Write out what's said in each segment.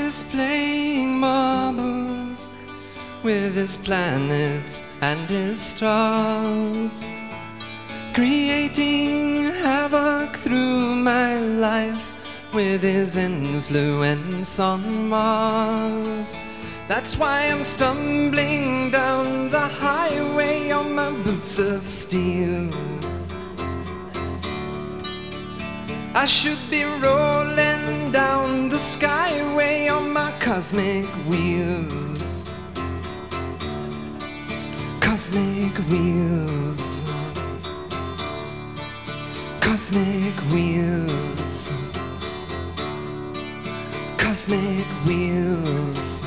is playing marbles with his planets and his stars, creating havoc through my life with his influence on Mars. That's why I'm stumbling down the highway on my boots of steel. I should be rolling down the skyway on my cosmic wheels. Cosmic wheels. Cosmic wheels. Cosmic wheels.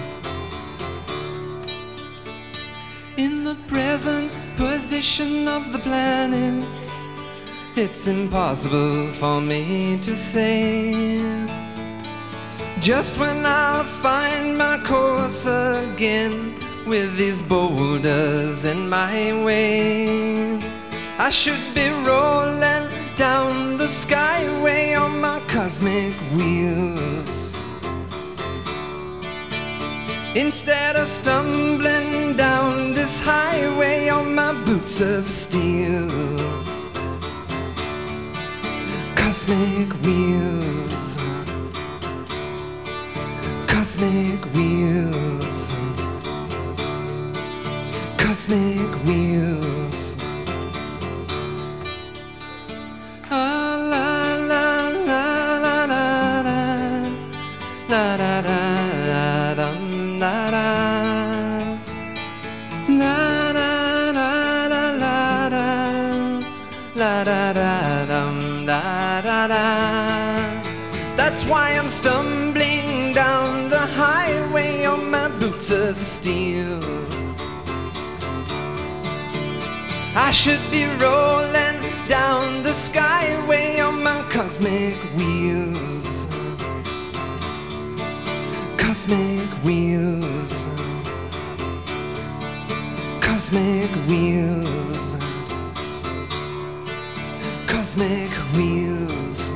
In the present position of the planets, it's impossible for me to say. Just when I'll find my course again with these boulders in my way, I should be rolling down the skyway on my cosmic wheels, instead of stumbling down this highway on my boots of steel. Cosmic wheels. Cosmic wheels. Cosmic wheels. Ah, la la la la la la la la la dum, la la la la la la la la la la dum, da da da. That's why I'm stumbling down the highway on my boots of steel. I should be rolling down the skyway on my cosmic wheels. Cosmic wheels. Cosmic wheels. Cosmic wheels.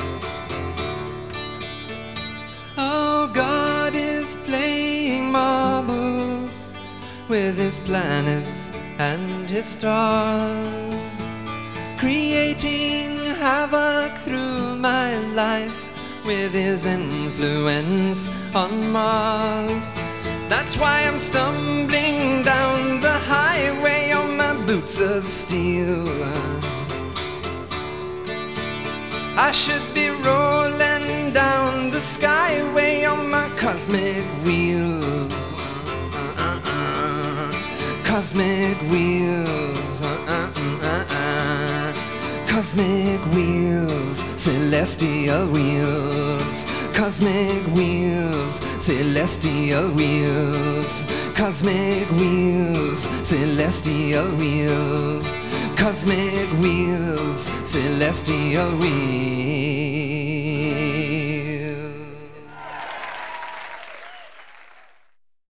Oh, God is playing marbles with his planets and his stars, creating havoc through my life with his influence on Mars. That's why I'm stumbling down the highway on my boots of steel. I should be rolling down the skyway on my cosmic wheels. Cosmic wheels. Cosmic wheels. Celestial wheels. Cosmic wheels. Celestial wheels. Cosmic wheels. Celestial wheels. Cosmic wheels, celestial wheels.